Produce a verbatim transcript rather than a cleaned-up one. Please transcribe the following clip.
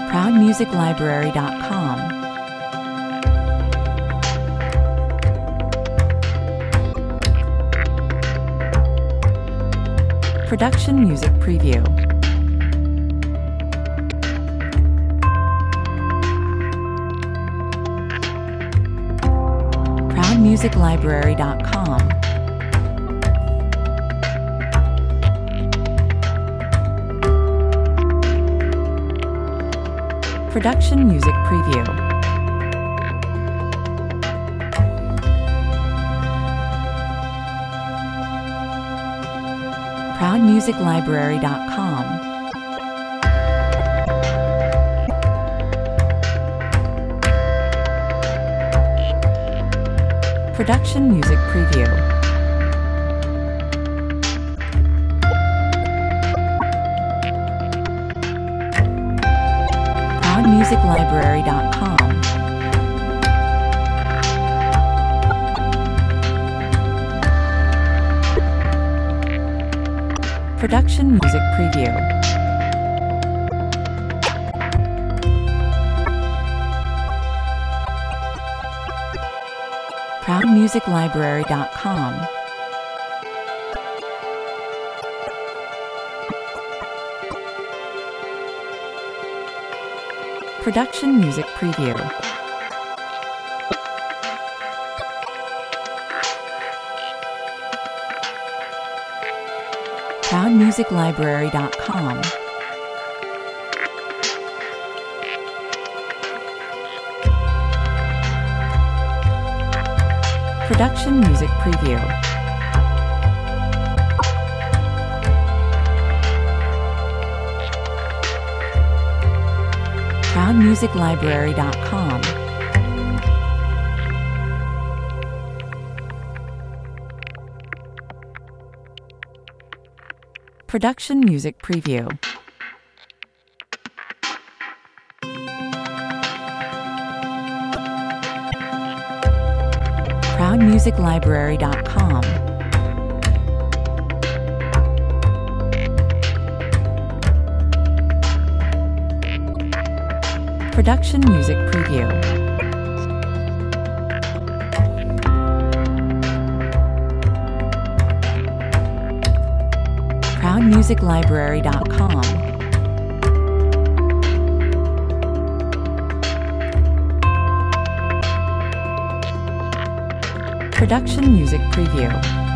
proud music library dot com. Production Music Preview. proud music library dot com. Production Music Preview. proud music library dot com. Production Music Preview. proud music library dot com. Production Music Preview. proud music library dot com. Production Music Preview. proud music library dot com. Production Music Preview. proud music library dot com. Production Music Preview. proud music library dot com. Production Music Preview. proud music library dot com. Production Music Preview.